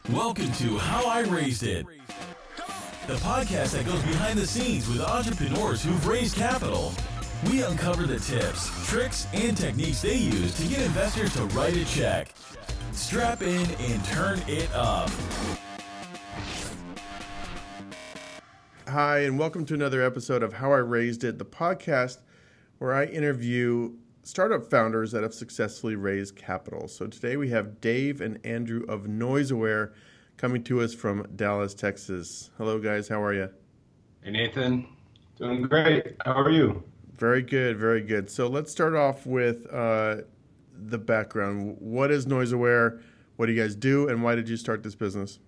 Welcome to How I Raised It, the podcast that goes behind the scenes with entrepreneurs who've raised capital. We uncover the tips, tricks, and techniques they use to get investors to write a check. Strap in and turn it up. Hi, and welcome to another episode of How I Raised It, the podcast where I interview startup founders that have successfully raised capital. So today we have Dave and Andrew of NoiseAware coming to us from Dallas, Texas. Hello, guys. How are you? Hey, Nathan. Doing great. How are you? Very good, very good. So let's start off with the background. What is NoiseAware? What do you guys do, and why did you start this business?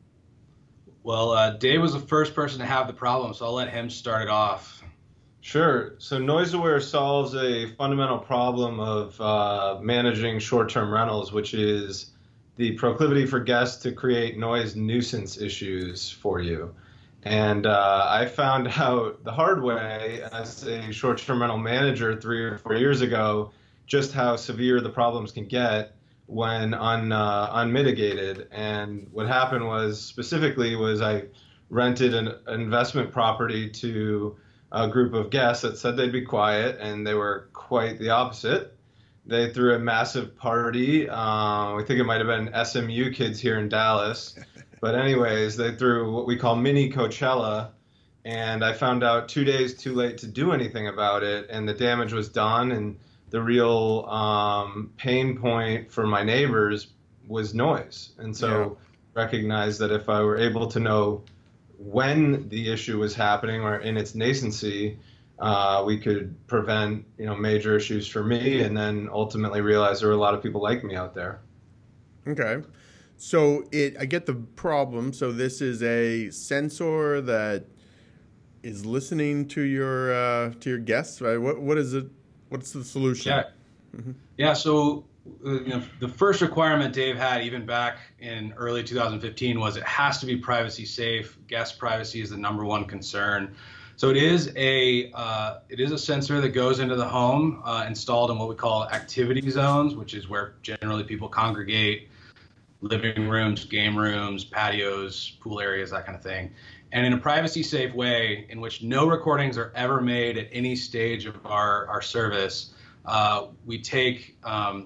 Well, Dave was the first person to have the problem, so I'll let him start it off. Sure. So NoiseAware solves a fundamental problem of managing short-term rentals, which is the proclivity for guests to create noise nuisance issues for you. And I found out the hard way as a short-term rental manager 3 or 4 years ago just how severe the problems can get when unmitigated. And what happened was I rented an investment property to a group of guests that said they'd be quiet, and they were quite the opposite. They threw a massive party. We think it might have been SMU kids here in Dallas. But anyways, they threw what we call mini Coachella, and I found out 2 days too late to do anything about it, and the damage was done. And the real pain point for my neighbors was noise. And so recognized that if I were able to know when the issue was happening or in its nascency, we could prevent, major issues for me, and then ultimately realize there were a lot of people like me out there. Okay. So I get the problem. So this is a sensor that is listening to your guests, right? What is it? What's the solution? Yeah. Mm-hmm. Yeah. So the first requirement Dave had, even back in early 2015, was it has to be privacy safe. Guest privacy is the number one concern. So it is a sensor that goes into the home, installed in what we call activity zones, which is where generally people congregate: living rooms, game rooms, patios, pool areas, that kind of thing. And in a privacy safe way in which no recordings are ever made at any stage of our service, we take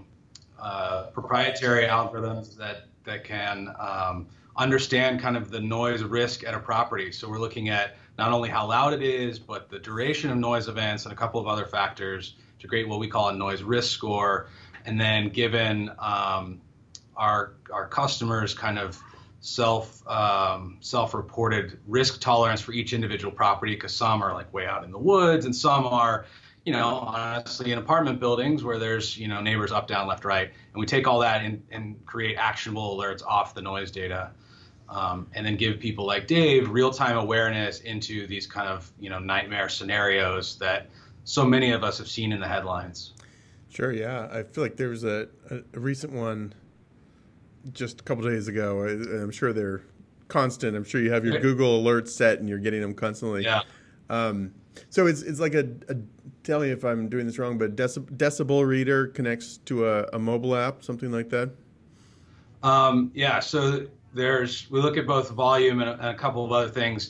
proprietary algorithms that can understand kind of the noise risk at a property. So we're looking at not only how loud it is, but the duration of noise events and a couple of other factors to create what we call a noise risk score. And then given our customers' kind of self-reported risk tolerance for each individual property, because some are like way out in the woods and some are, honestly in apartment buildings where there's, neighbors up, down, left, right. And we take all that and create actionable alerts off the noise data, and then give people like Dave real-time awareness into these kind of, nightmare scenarios that so many of us have seen in the headlines. Sure, yeah. I feel like there was a recent one just a couple of days ago. I'm sure they're constant. I'm sure you have your Google alerts set and you're getting them constantly. Yeah. So it's like tell me if I'm doing this wrong, but decibel reader connects to a mobile app, something like that? Yeah, so we look at both volume and a couple of other things.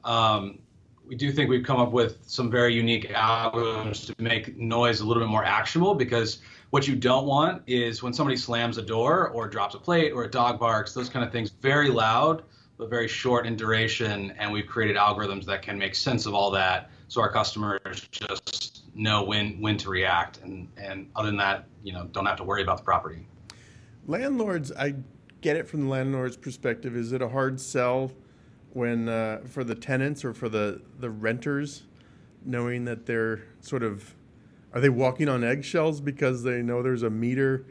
We do think we've come up with some very unique algorithms to make noise a little bit more actionable, because what you don't want is when somebody slams a door or drops a plate or a dog barks, those kind of things, very loud, but very short in duration. And we've created algorithms that can make sense of all that, so our customers just know when to react. And other than that, don't have to worry about the property. Landlords, I get it from the landlord's perspective. Is it a hard sell when for the tenants or for the renters, knowing that they're are they walking on eggshells because they know there's a meter,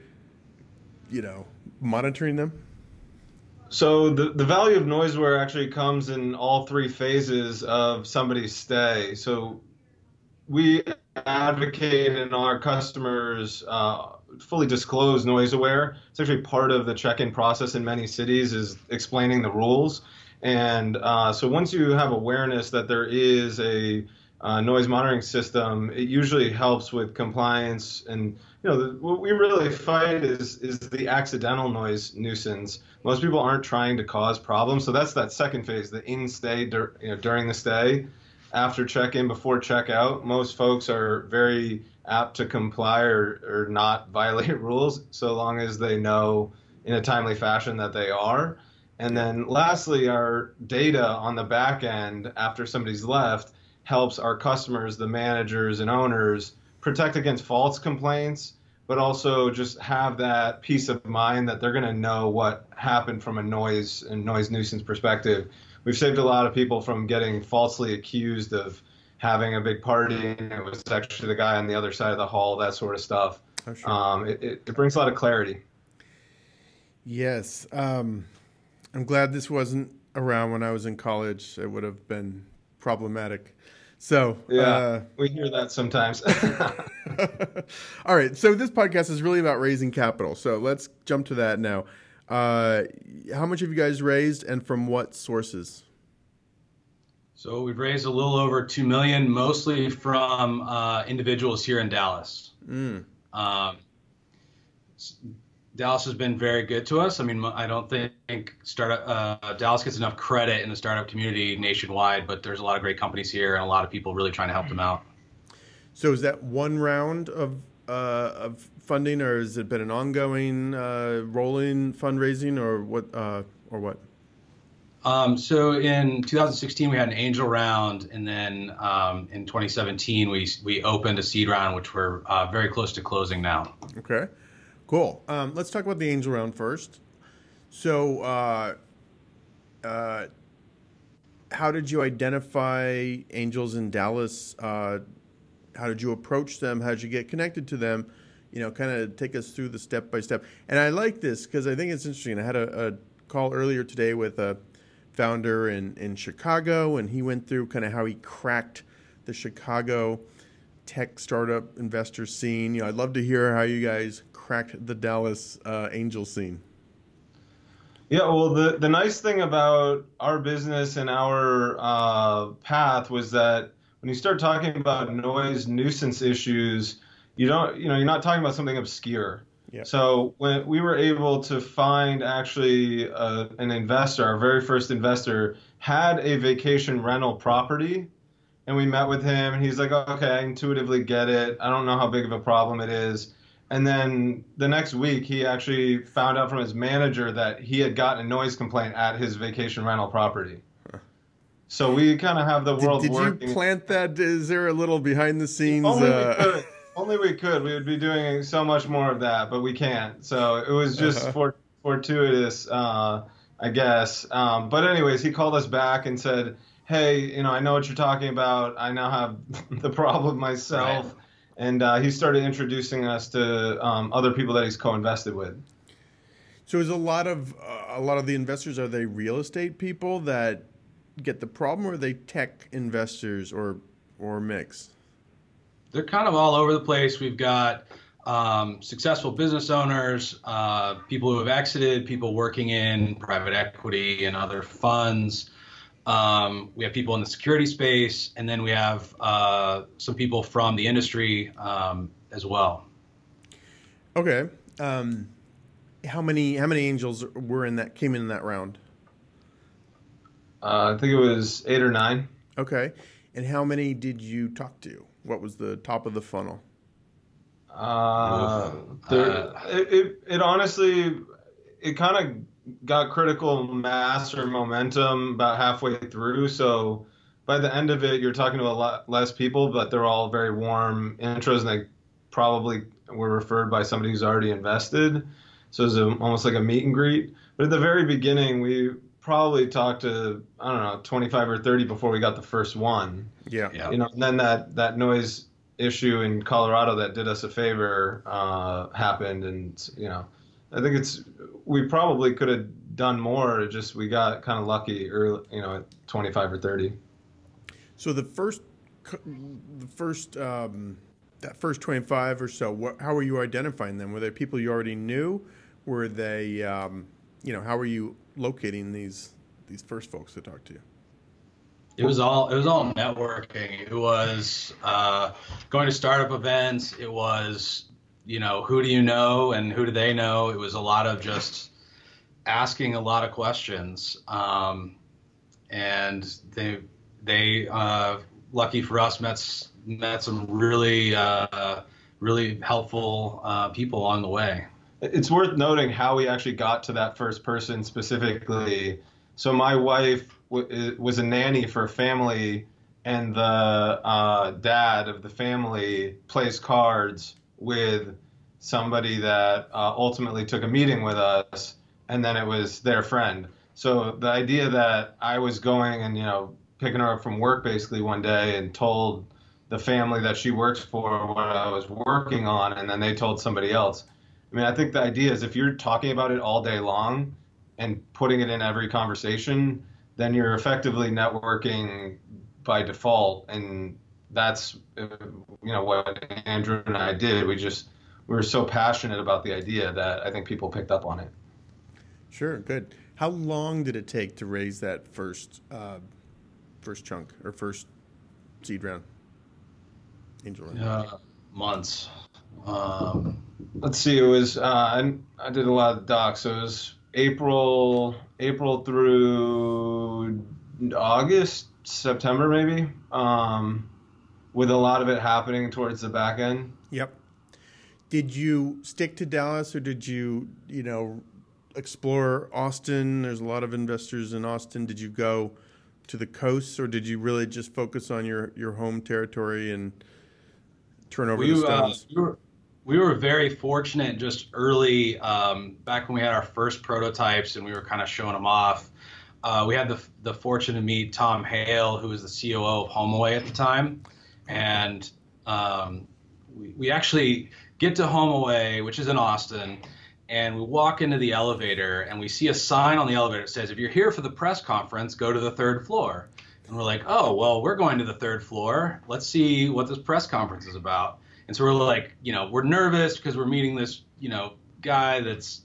monitoring them? So the value of NoiseAware actually comes in all three phases of somebody's stay. So we advocate and our customers fully disclose NoiseAware. It's actually part of the check-in process in many cities, is explaining the rules. And so once you have awareness that there is a noise monitoring system, it usually helps with compliance. And what we really fight is the accidental noise nuisance. Most people aren't trying to cause problems, so that's that second phase, the in-stay during the stay. After check-in, before check-out, most folks are very apt to comply or not violate rules, so long as they know in a timely fashion that they are. And then lastly, our data on the back end after somebody's left helps our customers, the managers and owners, protect against false complaints, but also just have that peace of mind that they're going to know what happened from a noise and noise nuisance perspective. We've saved a lot of people from getting falsely accused of having a big party and it was actually the guy on the other side of the hall, that sort of stuff. Oh, sure. It brings a lot of clarity. Yes. I'm glad this wasn't around when I was in college. It would have been problematic. So yeah, we hear that sometimes. All right. So this podcast is really about raising capital. So let's jump to that now. How much have you guys raised and from what sources? So we've raised a little over $2 million, mostly from individuals here in Dallas. Dallas has been very good to us. I mean, I don't think Dallas gets enough credit in the startup community nationwide, but there's a lot of great companies here and a lot of people really trying to help them out. So is that one round of funding, or has it been an ongoing rolling fundraising, or what? So in 2016 we had an angel round, and then in 2017 we opened a seed round, which we're very close to closing now. Okay. Cool. Let's talk about the angel round first. So, how did you identify angels in Dallas? How did you approach them? How did you get connected to them? Kind of take us through the step by step. And I like this because I think it's interesting. I had a call earlier today with a founder in Chicago, and he went through kind of how he cracked the Chicago tech startup investor scene. I'd love to hear how you guys cracked the Dallas angel scene. Yeah, well, the nice thing about our business and our path was that when you start talking about noise nuisance issues, you're not talking about something obscure. Yeah. So when we were able to find actually an investor, our very first investor had a vacation rental property. And we met with him, and he's like, okay, I intuitively get it. I don't know how big of a problem it is. And then the next week, he actually found out from his manager that he had gotten a noise complaint at his vacation rental property. Huh. So we kind of have the world working. Did you plant that? Is there a little behind the scenes? Only we could. Only we could. We would be doing so much more of that, but we can't. So it was just fortuitous, I guess. But anyways, he called us back and said, hey, I know what you're talking about. I now have the problem myself. Right. And he started introducing us to other people that he's co-invested with. So is a lot of the investors, are they real estate people that get the problem, or are they tech investors, or mix? They're kind of all over the place. We've got successful business owners, people who have exited, people working in private equity and other funds. We have people in the security space, and then we have some people from the industry as well. Okay. How many angels came in that round? I think it was 8 or 9. Okay. And how many did you talk to? What was the top of the funnel? It honestly, it kind of got critical mass or momentum about halfway through. So by the end of it, you're talking to a lot less people, but they're all very warm intros, and they probably were referred by somebody who's already invested. So it was almost like a meet and greet. But at the very beginning, we probably talked to, 25 or 30 before we got the first one. Yeah. And then that noise issue in Colorado that did us a favor happened, and I think we probably could have done more. Just we got kind of lucky early, at 25 or 30. So that first 25 or so, how were you identifying them? Were they people you already knew? Were they, how were you locating these first folks to talk to you? It was all networking. It was going to startup events. It was, who do you know and who do they know? It was a lot of just asking a lot of questions. And they lucky for us, met some really really helpful people along the way. It's worth noting how we actually got to that first person specifically. So my wife was a nanny for a family, and the dad of the family plays cards with somebody that ultimately took a meeting with us, and then it was their friend. So the idea that I was going and, picking her up from work basically one day and told the family that she works for what I was working on, and then they told somebody else. I mean, I think the idea is if you're talking about it all day long and putting it in every conversation, then you're effectively networking by default. And that's, what Andrew and I did. We were so passionate about the idea that I think people picked up on it. Sure, good. How long did it take to raise that first chunk or first seed round? Angel round? Months. Let's see. It was I did a lot of docs. So it was April through August, September maybe. With a lot of it happening towards the back end. Yep. Did you stick to Dallas, or did you explore Austin? There's a lot of investors in Austin. Did you go to the coasts, or did you really just focus on your home territory and turn over the stones? We were very fortunate just early, back when we had our first prototypes and we were kind of showing them off. We had the fortune to meet Tom Hale, who was the COO of HomeAway at the time. And we actually get to HomeAway, which is in Austin, and we walk into the elevator and we see a sign on the elevator that says, if you're here for the press conference, go to the third floor. And we're like, oh, well, we're going to the third floor. Let's see what this press conference is about. And so we're like, we're nervous because we're meeting this, guy that's,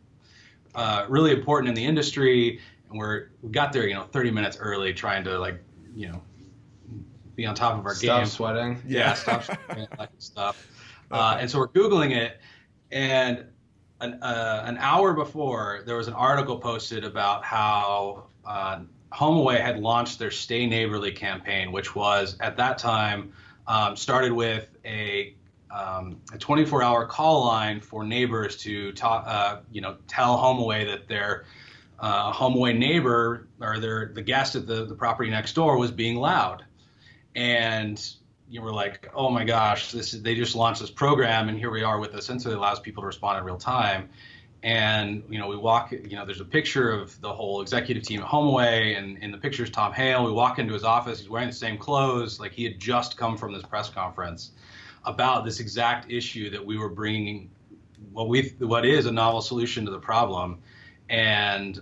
really important in the industry. And we got there, 30 minutes early, trying to be on top of our game. Stop sweating. Yeah, stop sweating, that stuff. And so we're Googling it, and an hour before, there was an article posted about how HomeAway had launched their Stay Neighborly campaign, which was at that time started with a 24-hour call line for neighbors to tell HomeAway that their HomeAway neighbor or the guest at the property next door was being loud. And you were like, oh my gosh, they just launched this program, and here we are with a sensor that allows people to respond in real time. And we walk, there's a picture of the whole executive team at HomeAway, and in the picture is Tom Hale. We walk into his office, he's wearing the same clothes, like he had just come from this press conference about this exact issue that we were bringing, what is a novel solution to the problem. And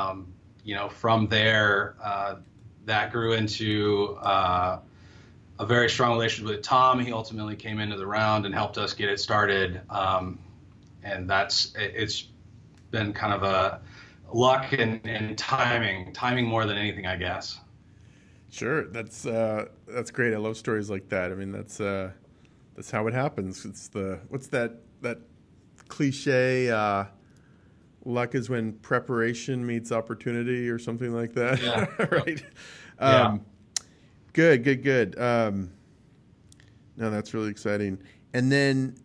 from there, that grew into a very strong relationship with Tom. He ultimately came into the round and helped us get it started. And it's been kind of a luck and timing more than anything, I guess. Sure. That's great. I love stories like that. I mean, that's how it happens. It's what's that cliche, luck is when preparation meets opportunity or something like that. Yeah. Right. Yeah. Good. No, that's really exciting. And then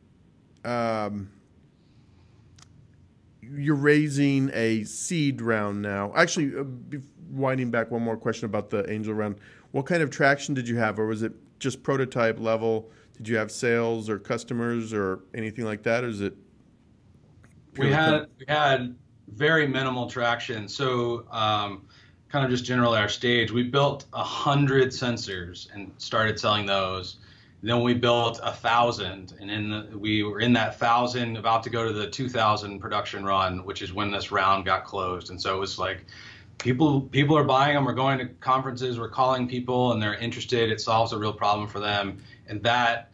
you're raising a seed round now. Actually, winding back, one more question about the angel round. What kind of traction did you have, or was it just prototype level? Did you have sales or customers or anything like that, or is it? We had very minimal traction. So kind of just generally our stage, we built 100 sensors and started selling those. Then we built 1,000, and we were in that 1,000, about to go to the 2,000 production run, which is when this round got closed. And so it was like, people are buying them. We're going to conferences. We're calling people, and they're interested. It solves a real problem for them. And that,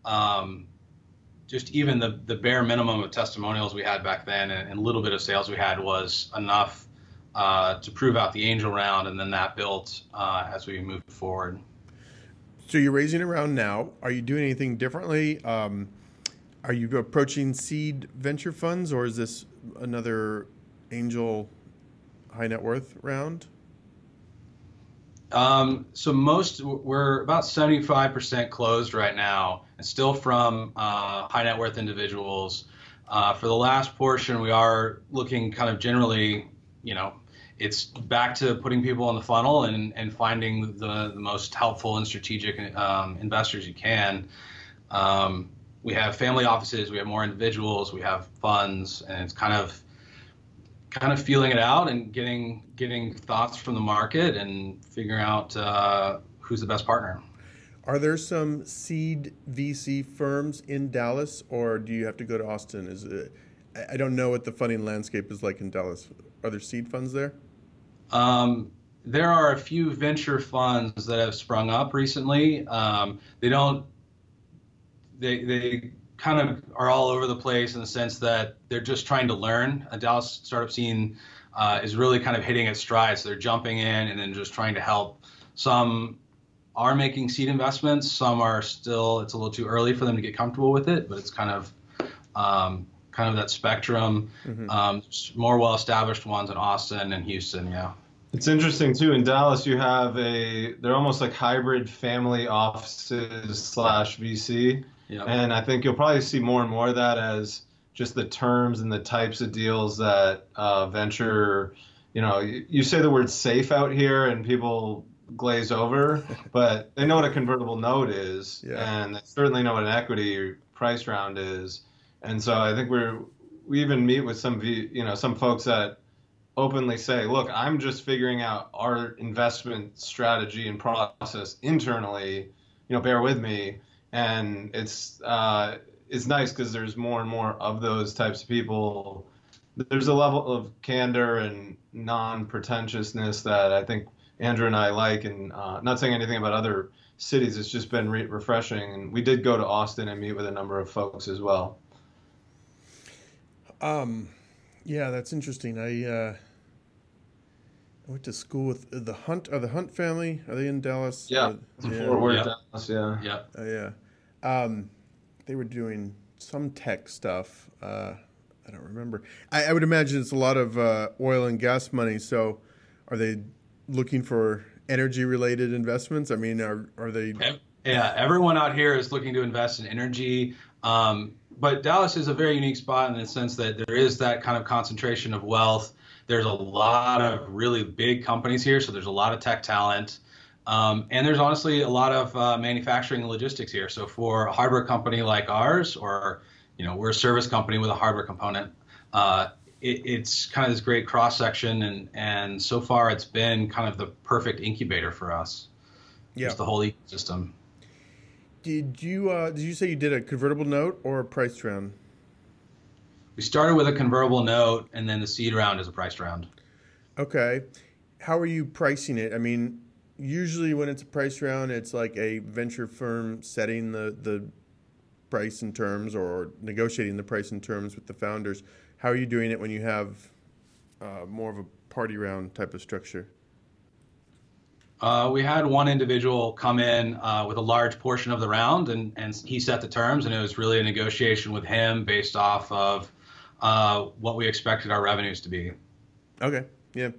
just even the bare minimum of testimonials we had back then and a little bit of sales we had was enough to prove out the angel round, and then that built as we move forward. So you're raising a round now. Are you doing anything differently? Are you approaching seed venture funds, or is this another angel high net worth round? So we're about 75% closed right now, and still from high net worth individuals. For the last portion, we are looking kind of generally, it's back to putting people in the funnel and finding the most helpful and strategic investors you can. We have family offices, we have more individuals, we have funds, and it's kind of feeling it out and getting thoughts from the market and figuring out who's the best partner. Are there some seed VC firms in Dallas, or do you have to go to Austin? I don't know what the funding landscape is like in Dallas. Are there seed funds there? There are a few venture funds that have sprung up recently. They kind of are all over the place in the sense that they're just trying to learn. A Dallas startup scene is really kind of hitting its stride. So they're jumping in and then just trying to help. Some are making seed investments. Some are still, it's a little too early for them to get comfortable with it, but it's kind of that spectrum. Mm-hmm. More well-established ones in Austin and Houston, yeah. It's interesting too. In Dallas, you have they're almost like hybrid family offices / VC. Yep. And I think you'll probably see more and more of that as just the terms and the types of deals that venture, you say the word safe out here and people glaze over, but they know what a convertible note is, and they certainly know what an equity price round is. And so I think we even meet with some folks that openly say, look, I'm just figuring out our investment strategy and process internally, bear with me. And it's nice because there's more and more of those types of people. There's a level of candor and non-pretentiousness that I think Andrew and I like, and not saying anything about other cities. It's just been refreshing. And we did go to Austin and meet with a number of folks as well. Yeah, that's interesting. I went to school with the Hunt family. Are they in Dallas? Yeah, Fort Worth, Dallas. Yeah. Yeah. They were doing some tech stuff. I don't remember. I would imagine it's a lot of oil and gas money. So, are they looking for energy-related investments? I mean, are they? Yeah, everyone out here is looking to invest in energy. But Dallas is a very unique spot in the sense that there is that kind of concentration of wealth. There's a lot of really big companies here, so there's a lot of tech talent. And there's honestly a lot of manufacturing and logistics here. So for a hardware company like ours, or, we're a service company with a hardware component, it's kind of this great cross-section. And so far it's been kind of the perfect incubator for us. Yeah. Just the whole ecosystem. Did you say you did a convertible note or a priced round? We started with a convertible note, and then the seed round is a priced round. Okay. How are you pricing it? I mean, usually when it's a price round, it's like a venture firm setting the price and terms or negotiating the price and terms with the founders. How are you doing it when you have more of a party round type of structure? We had one individual come in with a large portion of the round, and he set the terms, and it was really a negotiation with him based off of what we expected our revenues to be. Okay, yeah.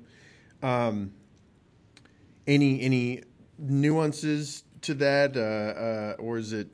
Any nuances to that, or is it,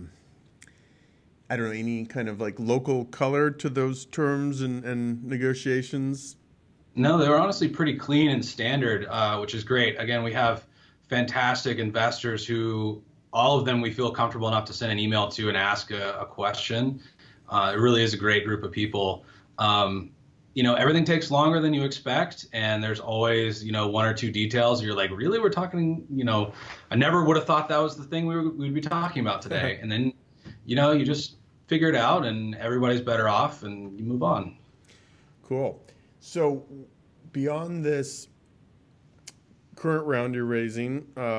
I don't know, any kind of like local color to those terms and negotiations? No, they were honestly pretty clean and standard, which is great. Again, we have fantastic investors who, all of them we feel comfortable enough to send an email to and ask a question. It really is a great group of people. Everything takes longer than you expect, and there's always, one or two details. You're like, really? We're talking, I never would have thought that was the thing we'd be talking about today. And then, you just figure it out, and everybody's better off, and you move on. Cool. So beyond this current round you're raising,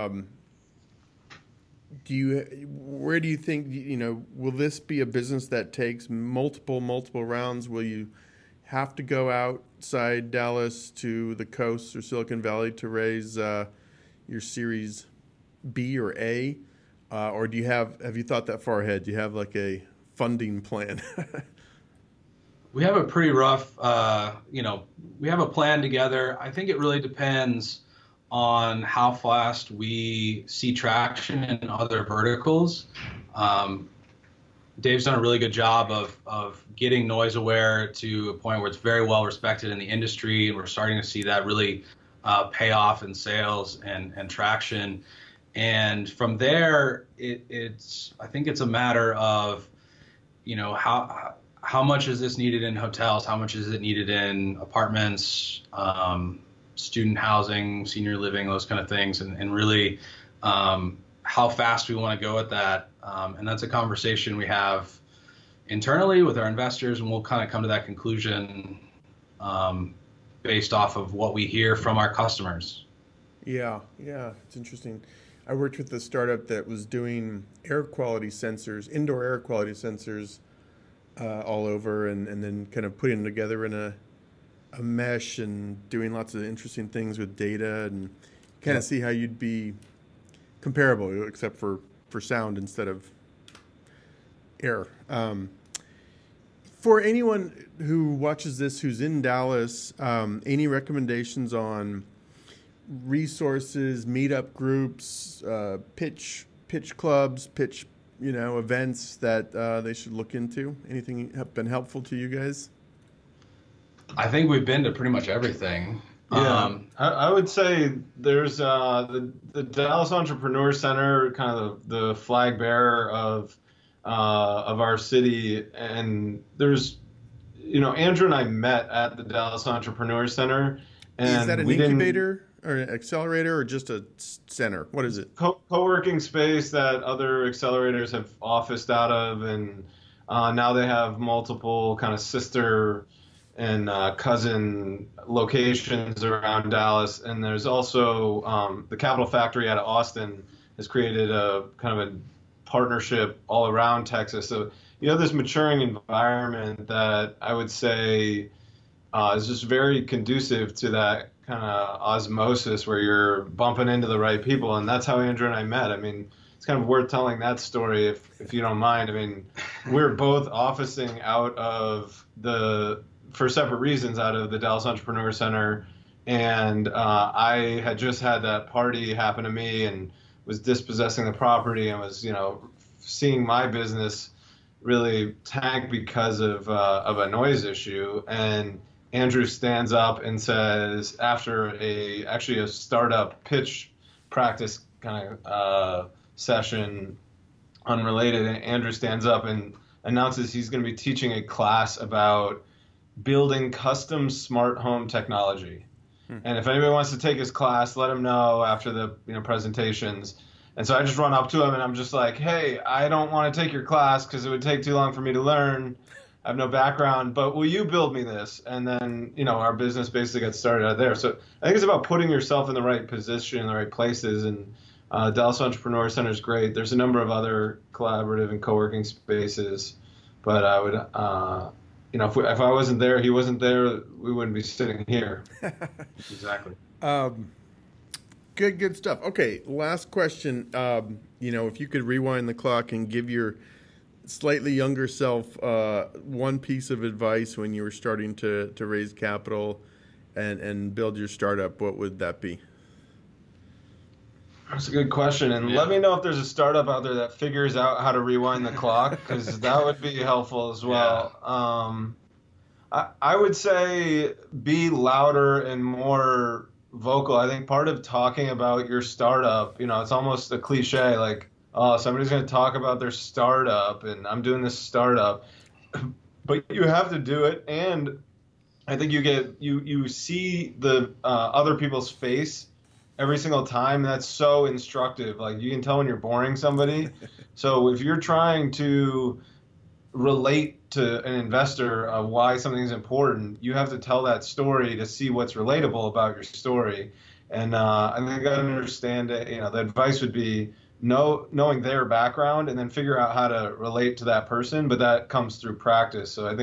where do you think, will this be a business that takes multiple rounds? Will you have to go out outside Dallas to the coast or Silicon Valley to raise your Series B or A? Or have you thought that far ahead? Do you have like a funding plan? We have a pretty rough, we have a plan together. I think it really depends on how fast we see traction in other verticals. Dave's done a really good job of getting NoiseAware to a point where it's very well respected in the industry, and we're starting to see that really pay off in sales and traction. And from there, I think it's a matter of, how much is this needed in hotels? How much is it needed in apartments, student housing, senior living, those kind of things, and really how fast we want to go at that. And that's a conversation we have internally with our investors, and we'll kind of come to that conclusion based off of what we hear from our customers. Yeah, it's interesting. I worked with a startup that was doing air quality sensors, indoor air quality sensors all over, and then kind of putting them together in a mesh and doing lots of interesting things with data, and kind of see how you'd be comparable, except for sound instead of air. For anyone who watches this who's in Dallas, any recommendations on resources, meetup groups, pitch clubs, events that they should look into? Anything have been helpful to you guys? I think we've been to pretty much everything. Yeah, I would say there's the Dallas Entrepreneur Center, kind of the flag bearer of our city, and there's, Andrew and I met at the Dallas Entrepreneur Center. And is that an incubator or an accelerator or just a center? What is it? Co-working space that other accelerators have officed out of, and now they have multiple kind of sister and cousin locations around Dallas. And there's also the Capital Factory out of Austin has created a kind of a partnership all around Texas. So you have this maturing environment that I would say is just very conducive to that kind of osmosis where you're bumping into the right people. And that's how Andrew and I met. I mean, it's kind of worth telling that story if you don't mind. I mean, we're both officing out of for separate reasons, out of the Dallas Entrepreneur Center. And I had just had that party happen to me and was dispossessing the property and was, seeing my business really tank because of a noise issue. And Andrew stands up and says, after a startup pitch practice kind of session, unrelated, Andrew stands up and announces he's going to be teaching a class about building custom smart home technology. And if anybody wants to take his class, let him know after the presentations. And so I just run up to him and I'm just like, hey, I don't want to take your class because it would take too long for me to learn. I have no background, but will you build me this? And then, our business basically got started out there. So I think it's about putting yourself in the right position, in the right places. And Dallas Entrepreneur Center is great. There's a number of other collaborative and co-working spaces, but I would, if I wasn't there, he wasn't there, we wouldn't be sitting here. Exactly. Good stuff. Okay, last question. If you could rewind the clock and give your slightly younger self one piece of advice when you were starting to raise capital and build your startup, what would that be? That's a good question. And let me know if there's a startup out there that figures out how to rewind the clock, because that would be helpful as well. Yeah. I would say be louder and more vocal. I think part of talking about your startup, it's almost a cliche, like, oh, somebody's going to talk about their startup and I'm doing this startup, but you have to do it. And I think you see the other people's face every single time. That's so instructive. Like, you can tell when you're boring somebody. So if you're trying to relate to an investor of why something's important, you have to tell that story to see what's relatable about your story. And I think I understand it. The advice would be knowing their background and then figure out how to relate to that person. But that comes through practice. So I think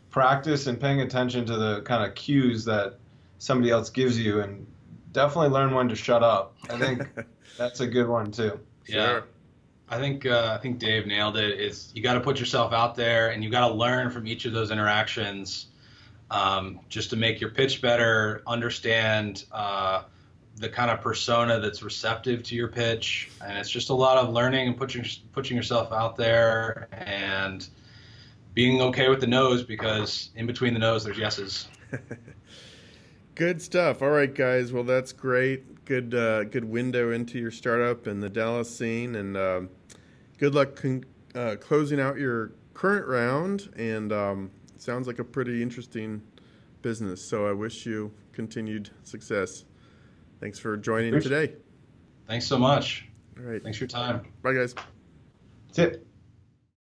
practice and paying attention to the kind of cues that somebody else gives you, and definitely learn when to shut up. I think that's a good one too. Yeah. Sure. I think Dave nailed it. Is you got to put yourself out there, and you got to learn from each of those interactions, just to make your pitch better, understand the kind of persona that's receptive to your pitch. And it's just a lot of learning and putting yourself out there and being okay with the no's, because in between the no's, there's yeses. Good stuff. All right, guys. Well, that's great. Good window into your startup and the Dallas scene, and good luck closing out your current round. And it sounds like a pretty interesting business. So I wish you continued success. Thanks for joining today. Thanks so much. All right. Thanks for your time. Bye, guys. That's it.